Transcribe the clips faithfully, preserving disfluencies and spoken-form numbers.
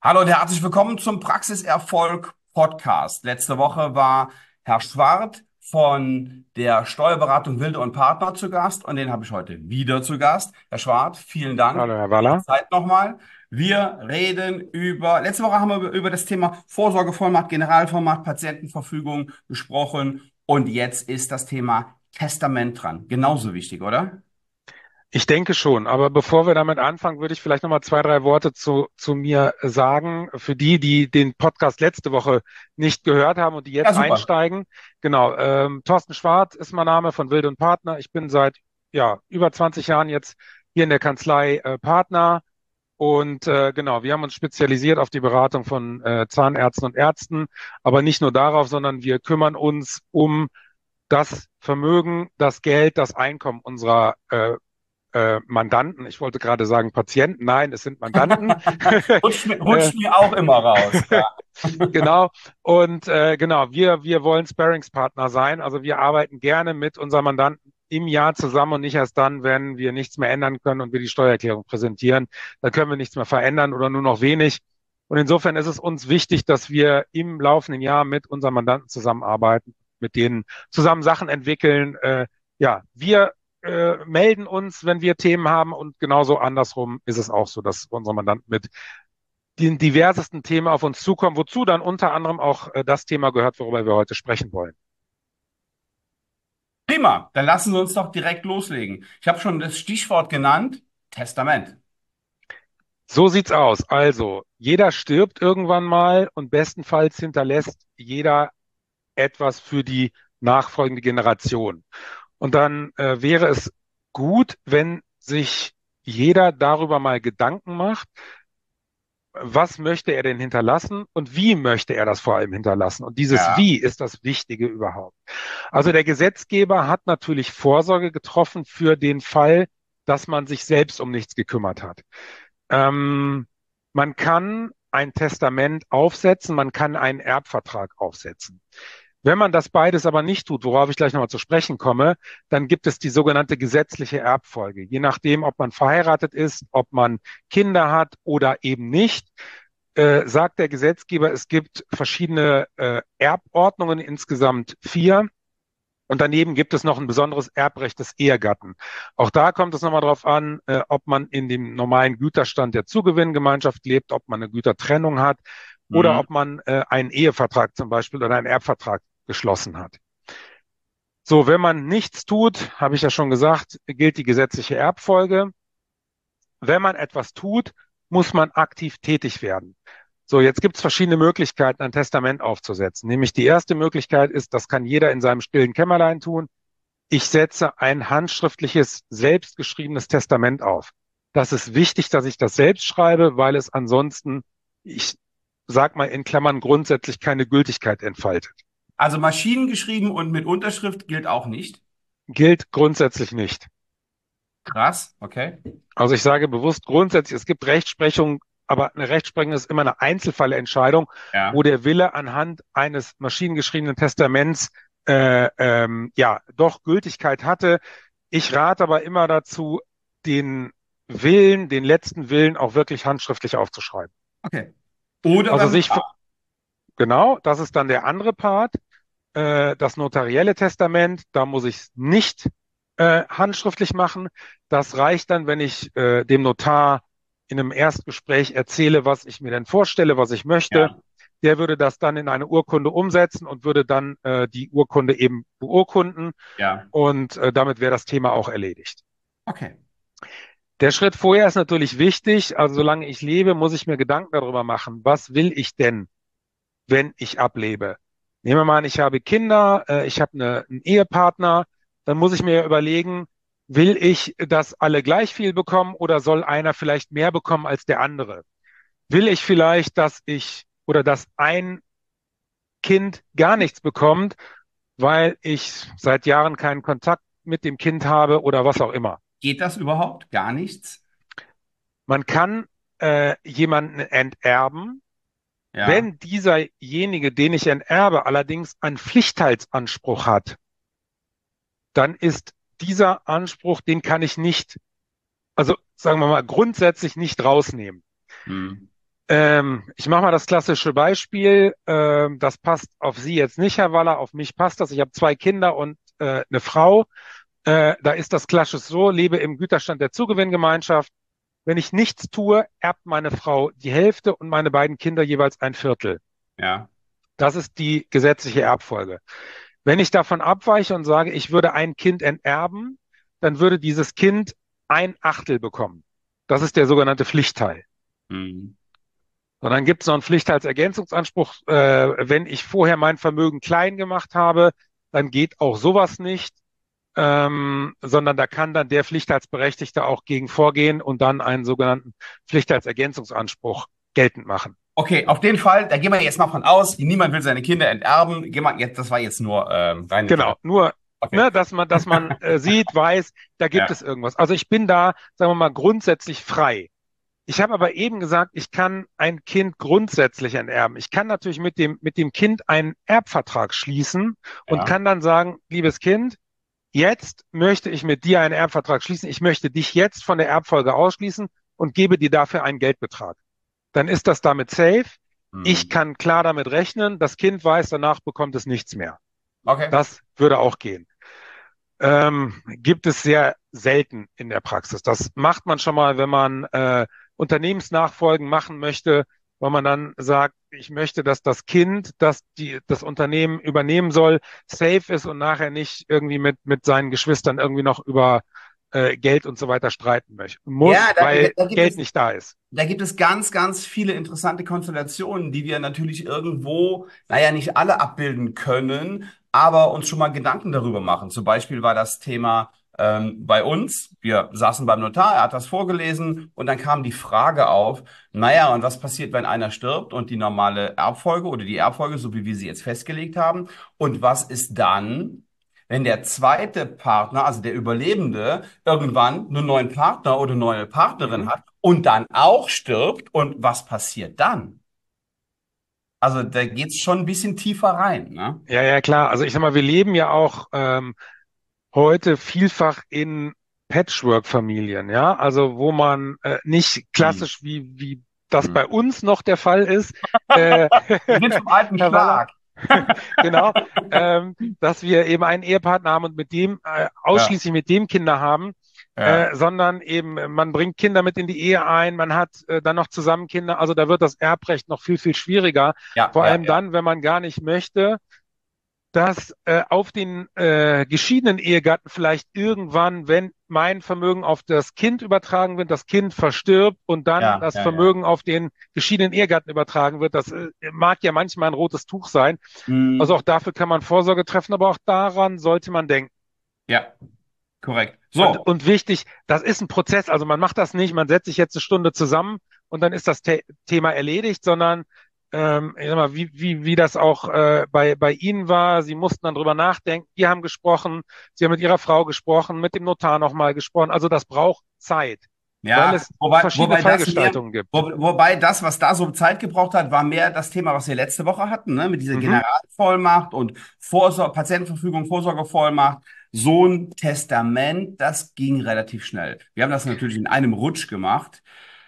Hallo und herzlich willkommen zum Praxiserfolg Podcast. Letzte Woche war Herr Schwart von der Steuerberatung Wilde und Partner zu Gast und den habe ich heute wieder zu Gast. Herr Schwart, vielen Dank Hallo, Herr für Ihre Waller. Zeit nochmal. Wir reden über, letzte Woche haben wir über über das Thema Vorsorgevollmacht, Generalvollmacht, Patientenverfügung gesprochen und jetzt ist das Thema Testament dran. Genauso wichtig, oder? Ich denke schon, aber bevor wir damit anfangen, würde ich vielleicht noch mal zwei, drei Worte zu, zu mir sagen. Für die, die den Podcast letzte Woche nicht gehört haben und die Ja, jetzt super. einsteigen. Genau, ähm, Thorsten Schwarz ist mein Name von Wild und Partner. Ich bin seit ja, über zwanzig Jahren jetzt hier in der Kanzlei äh, Partner. Und äh, genau, wir haben uns spezialisiert auf die Beratung von äh, Zahnärzten und Ärzten, aber nicht nur darauf, sondern wir kümmern uns um das Vermögen, das Geld, das Einkommen unserer äh, äh, Mandanten. Ich wollte gerade sagen Patienten. Nein, es sind Mandanten. Rutscht mir, äh, rutscht mir auch immer raus. Ja. genau. Und äh, genau, wir, wir wollen Sparringspartner sein. Also wir arbeiten gerne mit unseren Mandanten im Jahr zusammen und nicht erst dann, wenn wir nichts mehr ändern können und wir die Steuererklärung präsentieren. Dann können wir nichts mehr verändern oder nur noch wenig. Und insofern ist es uns wichtig, dass wir im laufenden Jahr mit unseren Mandanten zusammenarbeiten, mit denen zusammen Sachen entwickeln. Äh, ja, wir äh, melden uns, wenn wir Themen haben und genauso andersrum ist es auch so, dass unsere Mandanten mit den diversesten Themen auf uns zukommen, wozu dann unter anderem auch äh, das Thema gehört, worüber wir heute sprechen wollen. Prima, dann lassen Sie uns doch direkt loslegen. Ich habe schon das Stichwort genannt, Testament. So sieht's aus. Also, jeder stirbt irgendwann mal und bestenfalls hinterlässt jeder etwas für die nachfolgende Generation. Und dann äh, wäre es gut, wenn sich jeder darüber mal Gedanken macht, was möchte er denn hinterlassen und wie möchte er das vor allem hinterlassen? Und dieses Ja. Wie ist das Wichtige überhaupt. Also der Gesetzgeber hat natürlich Vorsorge getroffen für den Fall, dass man sich selbst um nichts gekümmert hat. Ähm, Man kann ein Testament aufsetzen, man kann einen Erbvertrag aufsetzen. Wenn man das beides aber nicht tut, worauf ich gleich nochmal zu sprechen komme, dann gibt es die sogenannte gesetzliche Erbfolge. Je nachdem, ob man verheiratet ist, ob man Kinder hat oder eben nicht, äh, sagt der Gesetzgeber, es gibt verschiedene äh, Erbordnungen, insgesamt vier. Und daneben gibt es noch ein besonderes Erbrecht des Ehegatten. Auch da kommt es nochmal darauf an, äh, ob man in dem normalen Güterstand der Zugewinngemeinschaft lebt, ob man eine Gütertrennung hat oder Mhm. ob man äh, einen Ehevertrag zum Beispiel oder einen Erbvertrag geschlossen hat. So, wenn man nichts tut, habe ich ja schon gesagt, gilt die gesetzliche Erbfolge. Wenn man etwas tut, muss man aktiv tätig werden. So, jetzt gibt es verschiedene Möglichkeiten, ein Testament aufzusetzen. Nämlich die erste Möglichkeit ist, das kann jeder in seinem stillen Kämmerlein tun. Ich setze ein handschriftliches, selbstgeschriebenes Testament auf. Das ist wichtig, dass ich das selbst schreibe, weil es ansonsten, ich sag mal in Klammern, grundsätzlich keine Gültigkeit entfaltet. Also maschinengeschrieben und mit Unterschrift gilt auch nicht. Gilt grundsätzlich nicht. Krass, okay. Also ich sage bewusst grundsätzlich, es gibt Rechtsprechung, aber eine Rechtsprechung ist immer eine Einzelfallentscheidung, wo Ja. der Wille anhand eines maschinengeschriebenen Testaments äh, ähm, ja doch Gültigkeit hatte. Ich rate aber immer dazu, den Willen, den letzten Willen auch wirklich handschriftlich aufzuschreiben. Okay. Oder Also beim sich, Notar. genau, das ist dann der andere Part. Äh, das notarielle Testament, da muss ich es nicht äh, handschriftlich machen. Das reicht dann, wenn ich äh, dem Notar in einem Erstgespräch erzähle, was ich mir denn vorstelle, was ich möchte. Ja. Der würde das dann in eine Urkunde umsetzen und würde dann äh, die Urkunde eben beurkunden. Ja. Und äh, damit wäre das Thema auch erledigt. Okay. Der Schritt vorher ist natürlich wichtig. Also solange ich lebe, muss ich mir Gedanken darüber machen, was will ich denn, wenn ich ablebe? Nehmen wir mal an, ich habe Kinder, äh, ich habe eine, einen Ehepartner, dann muss ich mir überlegen, will ich, dass alle gleich viel bekommen oder soll einer vielleicht mehr bekommen als der andere? Will ich vielleicht, dass ich oder dass ein Kind gar nichts bekommt, weil ich seit Jahren keinen Kontakt mit dem Kind habe oder was auch immer? Geht das überhaupt? Gar nichts? Man kann äh, jemanden enterben. Ja. Wenn dieserjenige, den ich enterbe, allerdings einen Pflichtteilsanspruch hat, dann ist dieser Anspruch, den kann ich nicht, also sagen wir mal, grundsätzlich nicht rausnehmen. Hm. Ähm, ich mache mal das klassische Beispiel. Ähm, das passt auf Sie jetzt nicht, Herr Waller. Auf mich passt das. Ich habe zwei Kinder und äh, eine Frau. Äh, da ist das klassisch so, lebe im Güterstand der Zugewinngemeinschaft. Wenn ich nichts tue, erbt meine Frau die Hälfte und meine beiden Kinder jeweils ein Viertel. Ja. Das ist die gesetzliche Erbfolge. Wenn ich davon abweiche und sage, ich würde ein Kind enterben, dann würde dieses Kind ein Achtel bekommen. Das ist der sogenannte Pflichtteil. Mhm. Und dann gibt es noch einen Pflichtteilsergänzungsanspruch. Äh, wenn ich vorher mein Vermögen klein gemacht habe, dann geht auch sowas nicht, ähm, sondern da kann dann der Pflichtteilsberechtigte auch gegen vorgehen und dann einen sogenannten Pflichtteilsergänzungsanspruch geltend machen. Okay, auf den Fall, da gehen wir jetzt mal von aus, niemand will seine Kinder enterben. Gehen wir jetzt, das war jetzt nur ähm, reine Genau, Theorie. nur, Okay. ne, dass man, dass man äh, sieht, weiß, da gibt Ja, es irgendwas. Also ich bin da, sagen wir mal, grundsätzlich frei. Ich habe aber eben gesagt, ich kann ein Kind grundsätzlich enterben. Ich kann natürlich mit dem, mit dem Kind einen Erbvertrag schließen und ja. kann dann sagen, liebes Kind, jetzt möchte ich mit dir einen Erbvertrag schließen. Ich möchte dich jetzt von der Erbfolge ausschließen und gebe dir dafür einen Geldbetrag. Dann ist das damit safe. Ich Hm. kann klar damit rechnen. Das Kind weiß, danach bekommt es nichts mehr. Okay. Das würde auch gehen. Ähm, gibt es sehr selten in der Praxis. Das macht man schon mal, wenn man äh, Unternehmensnachfolgen machen möchte, weil man dann sagt, ich möchte, dass das Kind, das die, das Unternehmen übernehmen soll, safe ist und nachher nicht irgendwie mit, mit seinen Geschwistern irgendwie noch über äh, Geld und so weiter streiten möchte. Ja, Muss, da, da weil da gibt Geld es, nicht da ist. da gibt es ganz, ganz viele interessante Konstellationen, die wir natürlich irgendwo, naja, nicht alle abbilden können, aber uns schon mal Gedanken darüber machen. Zum Beispiel war das Thema ähm, bei uns, wir saßen beim Notar, er hat das vorgelesen und dann kam die Frage auf, naja, und was passiert, wenn einer stirbt und die normale Erbfolge oder die Erbfolge, so wie wir sie jetzt festgelegt haben, und was ist dann, wenn der zweite Partner, also der Überlebende, irgendwann einen neuen Partner oder eine neue Partnerin Mhm. hat und dann auch stirbt und was passiert dann? Also da geht's schon ein bisschen tiefer rein, ne? Ja, ja, klar. Also ich sag mal, wir leben ja auch ähm, heute vielfach in Patchwork-Familien, ja, also wo man äh, nicht Hm. klassisch wie, wie das Hm. bei uns noch der Fall ist, äh, Wir sind vom alten Herr Waller, Schlag. genau, ähm, dass wir eben einen Ehepartner haben und mit dem äh, Ja, ausschließlich mit dem Kinder haben, ja, äh, sondern eben äh, man bringt Kinder mit in die Ehe ein, man hat äh, dann noch zusammen Kinder, also da wird das Erbrecht noch viel, viel schwieriger, ja, vor ja, allem ja. dann, wenn man gar nicht möchte, dass äh, auf den äh, geschiedenen Ehegatten vielleicht irgendwann, wenn mein Vermögen auf das Kind übertragen wird, das Kind verstirbt und dann Ja, das ja, ja. Vermögen auf den geschiedenen Ehegatten übertragen wird. Das äh, mag ja manchmal ein rotes Tuch sein. Also Hm. auch dafür kann man Vorsorge treffen, aber auch daran sollte man denken. Ja, korrekt. Und, So. und wichtig, das ist ein Prozess. Also man macht das nicht, man setzt sich jetzt eine Stunde zusammen und dann ist das The Thema erledigt, sondern ähm, ich sag mal, wie, wie, wie das auch äh, bei, bei Ihnen war. Sie mussten dann drüber nachdenken. Wir haben gesprochen, Sie haben mit Ihrer Frau gesprochen, mit dem Notar nochmal gesprochen. Also das braucht Zeit, weil Ja, es wobei, verschiedene wobei das mehr, Fallgestaltungen gibt. wo, wobei das, was da so Zeit gebraucht hat, war mehr das Thema, was wir letzte Woche hatten, ne? Mit dieser Mhm. Generalvollmacht und Vorsor Patientenverfügung, Vorsorgevollmacht. So ein Testament, das ging relativ schnell. Wir haben das natürlich in einem Rutsch gemacht.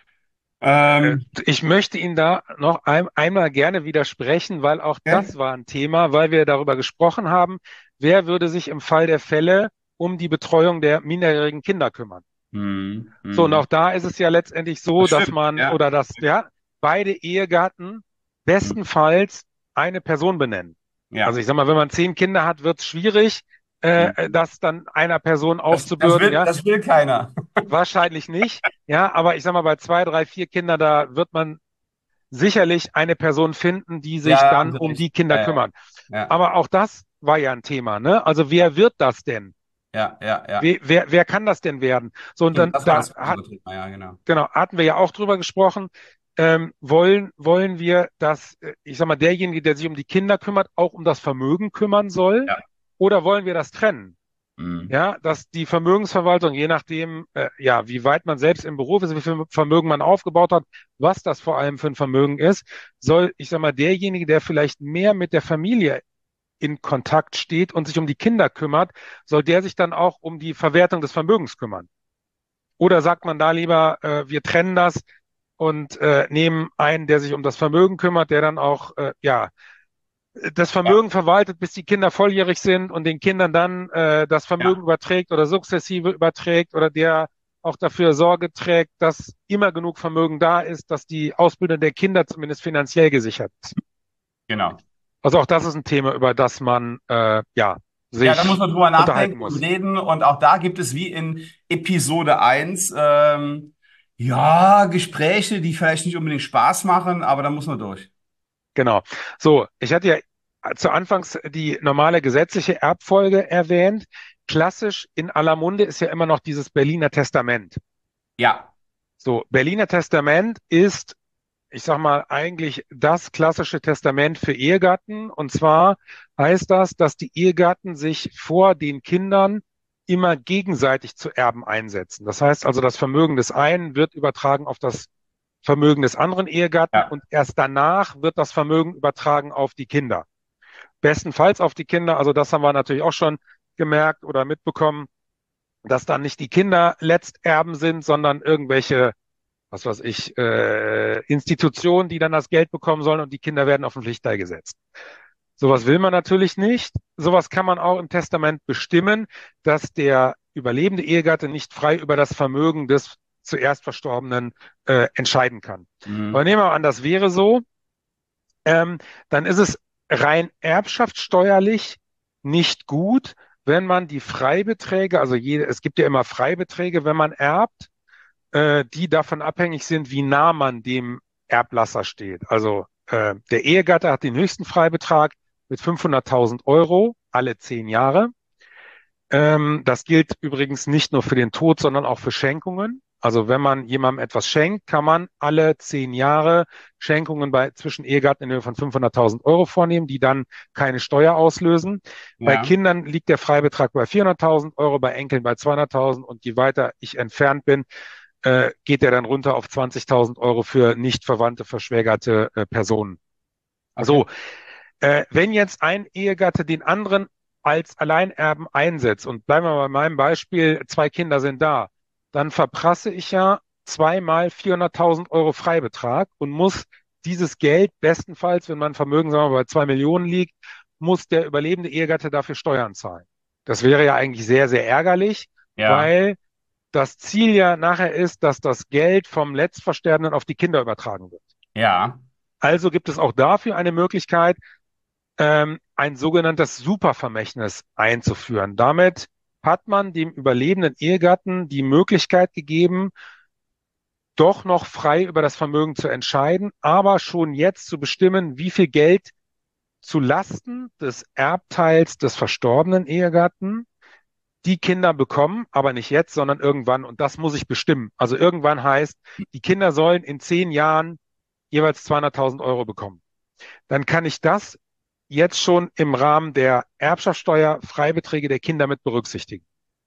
Äh, Ähm, Ich möchte Ihnen da noch ein, einmal gerne widersprechen, weil auch okay. das war ein Thema, weil wir darüber gesprochen haben, wer würde sich im Fall der Fälle um die Betreuung der minderjährigen Kinder kümmern. Hm, So, und hm. auch da ist es ja letztendlich so, Das dass stimmt, man ja. oder dass ja beide Ehegatten Hm, bestenfalls eine Person benennen. Also ja. ich sag mal, wenn man zehn Kinder hat, wird es schwierig, äh, Hm. das dann einer Person Das, das aufzubürden. will, Ja, das will keiner. wahrscheinlich nicht. Ja, aber ich sag mal, bei zwei, drei, vier Kindern, da wird man sicherlich eine Person finden, die Ja, sich ja, haben dann Sie um recht. die Kinder Ja, ja, kümmert. ja, Aber auch das war ja ein Thema, ne? Also wer wird das denn? ja, ja, ja. Wer, wer, wer kann das denn werden? So, und Stimmt, dann, das war da das hat, Vorsorgethema, ja, genau. genau, hatten wir ja auch drüber gesprochen. Ähm, wollen, wollen wir, dass, äh, ich sag mal, derjenige, der sich um die Kinder kümmert, auch um das Vermögen kümmern soll? Ja. Oder wollen wir das trennen? Hm. Ja, dass die Vermögensverwaltung, je nachdem, äh, ja, wie weit man selbst im Beruf ist, wie viel Vermögen man aufgebaut hat, was das vor allem für ein Vermögen ist, soll, ich sag mal, derjenige, der vielleicht mehr mit der Familie in Kontakt steht und sich um die Kinder kümmert, soll der sich dann auch um die Verwertung des Vermögens kümmern? Oder sagt man da lieber, äh, wir trennen das, und äh, nehmen einen, der sich um das Vermögen kümmert, der dann auch äh, ja das Ja, Vermögen verwaltet, bis die Kinder volljährig sind und den Kindern dann äh, das Vermögen ja, überträgt oder sukzessive überträgt oder der auch dafür Sorge trägt, dass immer genug Vermögen da ist, dass die Ausbildung der Kinder zumindest finanziell gesichert ist. genau. Also auch das ist ein Thema, über das man äh, ja Ja, da muss sich man drüber unterhalten nachdenken und muss. reden. Und auch da gibt es wie in Episode eins ähm, ja, Gespräche, die vielleicht nicht unbedingt Spaß machen, aber da muss man durch. Genau. So, ich hatte ja zu Anfangs die normale gesetzliche Erbfolge erwähnt. Klassisch in aller Munde ist ja immer noch dieses Berliner Testament. Ja, So, Berliner Testament ist, ich sag mal, eigentlich das klassische Testament für Ehegatten. Und zwar heißt das, dass die Ehegatten sich vor den Kindern immer gegenseitig zu Erben einsetzen. Das heißt also, das Vermögen des einen wird übertragen auf das Vermögen des anderen Ehegatten ja. und erst danach wird das Vermögen übertragen auf die Kinder. Bestenfalls auf die Kinder. Also das haben wir natürlich auch schon gemerkt oder mitbekommen, dass dann nicht die Kinder Letzterben sind, sondern irgendwelche, was weiß ich, äh, Institutionen, die dann das Geld bekommen sollen und die Kinder werden auf den Pflichtteil gesetzt. Sowas will man natürlich nicht. Sowas kann man auch im Testament bestimmen, dass der überlebende Ehegatte nicht frei über das Vermögen des zuerst Verstorbenen äh, entscheiden kann. Aber Mhm. nehmen wir an, das wäre so, ähm, dann ist es rein erbschaftssteuerlich nicht gut, wenn man die Freibeträge, also jede, es gibt ja immer Freibeträge, wenn man erbt, äh, die davon abhängig sind, wie nah man dem Erblasser steht. Also äh, der Ehegatte hat den höchsten Freibetrag mit fünfhunderttausend Euro alle zehn Jahre. Ähm, das gilt übrigens nicht nur für den Tod, sondern auch für Schenkungen. Also wenn man jemandem etwas schenkt, kann man alle zehn Jahre Schenkungen bei zwischen Ehegatten in Höhe von fünfhunderttausend Euro vornehmen, die dann keine Steuer auslösen. Bei Ja, Kindern liegt der Freibetrag bei vierhunderttausend Euro, bei Enkeln bei zweihunderttausend und je weiter ich entfernt bin, äh, geht der dann runter auf zwanzigtausend Euro für nicht verwandte, verschwägerte äh, Personen. okay. So, äh, wenn jetzt ein Ehegatte den anderen als Alleinerben einsetzt, und bleiben wir bei meinem Beispiel, zwei Kinder sind da, dann verprasse ich ja zweimal vierhunderttausend Euro Freibetrag und muss dieses Geld bestenfalls, wenn mein Vermögen, sagen wir mal, bei zwei Millionen liegt, muss der überlebende Ehegatte dafür Steuern zahlen. Das wäre ja eigentlich sehr, sehr ärgerlich, Ja, weil das Ziel ja nachher ist, dass das Geld vom Letztversterbenden auf die Kinder übertragen wird. ja, Also gibt es auch dafür eine Möglichkeit, ähm, ein sogenanntes Supervermächtnis einzuführen. Damit hat man dem überlebenden Ehegatten die Möglichkeit gegeben, doch noch frei über das Vermögen zu entscheiden, aber schon jetzt zu bestimmen, wie viel Geld zu Lasten des Erbteils des verstorbenen Ehegatten die Kinder bekommen, aber nicht jetzt, sondern irgendwann. Und das muss ich bestimmen. Also irgendwann heißt, die Kinder sollen in zehn Jahren jeweils zweihunderttausend Euro bekommen. Dann kann ich das jetzt schon im Rahmen der Erbschaftssteuer Freibeträge der Kinder mit berücksichtigen.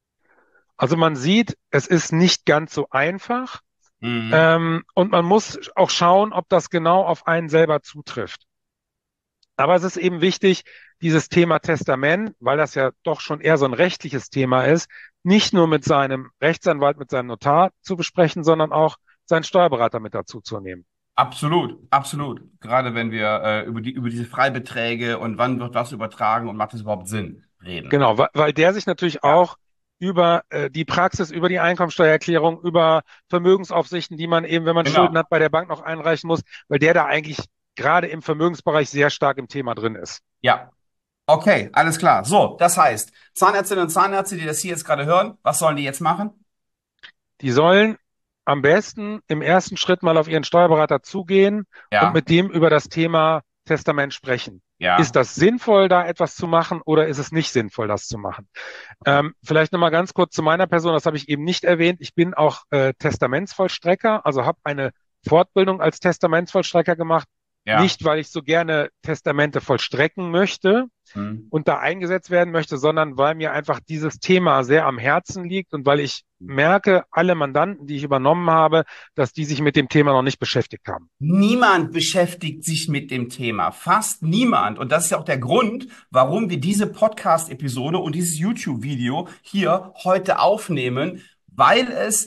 Also man sieht, es ist nicht ganz so einfach. mhm. Ähm, und man muss auch schauen, ob das genau auf einen selber zutrifft. Aber es ist eben wichtig, dieses Thema Testament, weil das ja doch schon eher so ein rechtliches Thema ist, nicht nur mit seinem Rechtsanwalt, mit seinem Notar zu besprechen, sondern auch seinen Steuerberater mit dazu zu nehmen. Absolut, absolut. Gerade wenn wir äh, über die, über diese Freibeträge und wann wird was übertragen und macht es überhaupt Sinn, reden. Genau, weil, weil der sich natürlich Ja, auch über äh, die Praxis, über die Einkommensteuererklärung, über Vermögensaufsichten, die man eben, wenn man Schulden genau. hat, bei der Bank noch einreichen muss, weil der da eigentlich gerade im Vermögensbereich sehr stark im Thema drin ist. Ja, okay, alles klar. So, das heißt, Zahnärztinnen und Zahnärzte, die das hier jetzt gerade hören, was sollen die jetzt machen? Die sollen am besten im ersten Schritt mal auf ihren Steuerberater zugehen und Ja, mit dem über das Thema Testament sprechen. Ist ja, das sinnvoll, da etwas zu machen oder ist es nicht sinnvoll, das zu machen? okay. Ähm, vielleicht nochmal ganz kurz zu meiner Person, das habe ich eben nicht erwähnt. Ich bin auch äh, Testamentsvollstrecker, also habe eine Fortbildung als Testamentsvollstrecker gemacht. Ja. Nicht, weil ich so gerne Testamente vollstrecken möchte Hm. und da eingesetzt werden möchte, sondern weil mir einfach dieses Thema sehr am Herzen liegt und weil ich merke, alle Mandanten, die ich übernommen habe, dass die sich mit dem Thema noch nicht beschäftigt haben. Niemand beschäftigt sich mit dem Thema. Fast niemand. Und das ist ja auch der Grund, warum wir diese Podcast-Episode und dieses YouTube-Video hier heute aufnehmen, weil es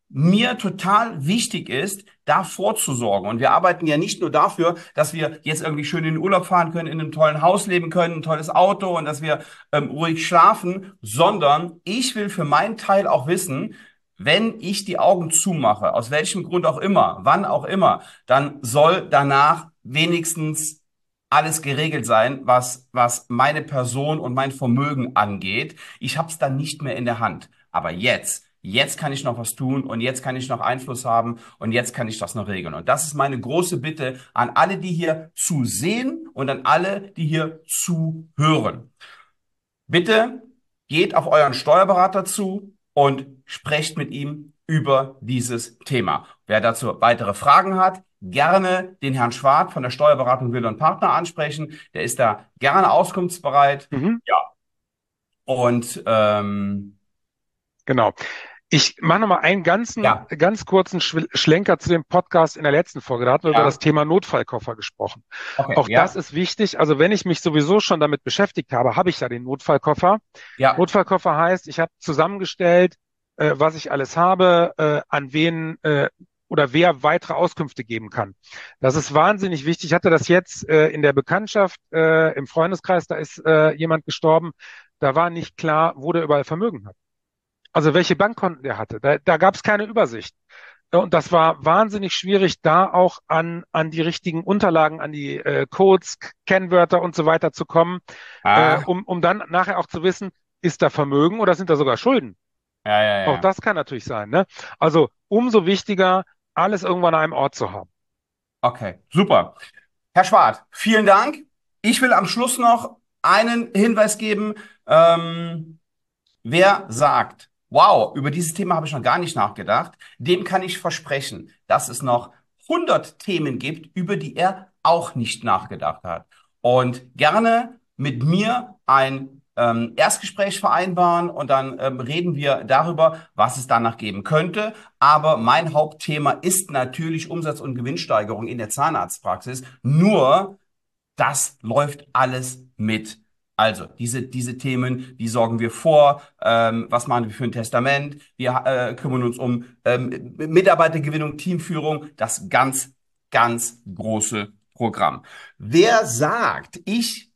mir total wichtig ist, da vorzusorgen. Und wir arbeiten ja nicht nur dafür, dass wir jetzt irgendwie schön in den Urlaub fahren können, in einem tollen Haus leben können, ein tolles Auto und dass wir ähm, ruhig schlafen, sondern ich will für meinen Teil auch wissen, wenn ich die Augen zumache, aus welchem Grund auch immer, wann auch immer, dann soll danach wenigstens alles geregelt sein, was, was meine Person und mein Vermögen angeht. Ich habe es dann nicht mehr in der Hand. Aber jetzt, jetzt kann ich noch was tun und jetzt kann ich noch Einfluss haben und jetzt kann ich das noch regeln. Und das ist meine große Bitte an alle, die hier zusehen und an alle, die hier zuhören. Bitte geht auf euren Steuerberater zu und sprecht mit ihm über dieses Thema. Wer dazu weitere Fragen hat, gerne den Herrn Schwarz von der Steuerberatung Will und Partner ansprechen. Der ist da gerne auskunftsbereit. Mhm. Ja, und ähm, Genau. Ich mache nochmal einen ganzen, ja, ganz kurzen Schw- Schlenker zu dem Podcast in der letzten Folge. Da hatten wir über das ja, Thema Notfallkoffer gesprochen. okay, Auch das ja, ist wichtig. Also wenn ich mich sowieso schon damit beschäftigt habe, habe ich ja den Notfallkoffer. ja, Notfallkoffer heißt, ich habe zusammengestellt, äh, was ich alles habe, äh, an wen äh, oder wer weitere Auskünfte geben kann. Das ist wahnsinnig wichtig. Ich hatte das jetzt äh, in der Bekanntschaft, äh, im Freundeskreis, da ist äh, jemand gestorben. Da war nicht klar, wo der überall Vermögen hat. Also welche Bankkonten der hatte. Da, da gab es keine Übersicht. Und das war wahnsinnig schwierig, da auch an, an die richtigen Unterlagen, an die äh, Codes, Kennwörter und so weiter zu kommen, äh, ah, um, um dann nachher auch zu wissen, ist da Vermögen oder sind da sogar Schulden? ja, ja, Auch ja. das kann natürlich sein, ne? Also umso wichtiger, alles irgendwann an einem Ort zu haben. Okay, super. Herr Schwarz, vielen Dank. Ich will am Schluss noch einen Hinweis geben. Ähm, Wer sagt, wow, über dieses Thema habe ich noch gar nicht nachgedacht, dem kann ich versprechen, dass es noch hundert Themen gibt, über die er auch nicht nachgedacht hat. Und gerne mit mir ein ähm, Erstgespräch vereinbaren und dann ähm, reden wir darüber, was es danach geben könnte. Aber mein Hauptthema ist natürlich Umsatz- und Gewinnsteigerung in der Zahnarztpraxis. Nur das läuft alles mit. Also, diese, diese Themen, die sorgen wir vor. Ähm, was machen wir für ein Testament? Wir äh, kümmern uns um ähm, Mitarbeitergewinnung, Teamführung, das ganz, ganz große Programm. Wer sagt, ich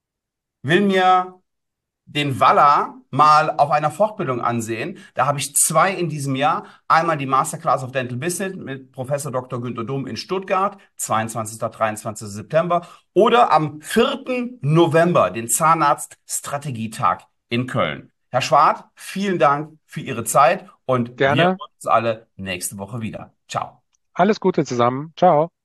will mir den Walla mal auf einer Fortbildung ansehen. Da habe ich zwei in diesem Jahr. Einmal die Masterclass of Dental Business mit Professor Doktor Günter Dom in Stuttgart, zweiundzwanzigsten dreiundzwanzigsten September. Oder am vierten November den Zahnarzt-Strategietag in Köln. Herr Schwarz, vielen Dank für Ihre Zeit und wir hören Gerne. uns alle nächste Woche wieder. Ciao. Alles Gute zusammen. Ciao.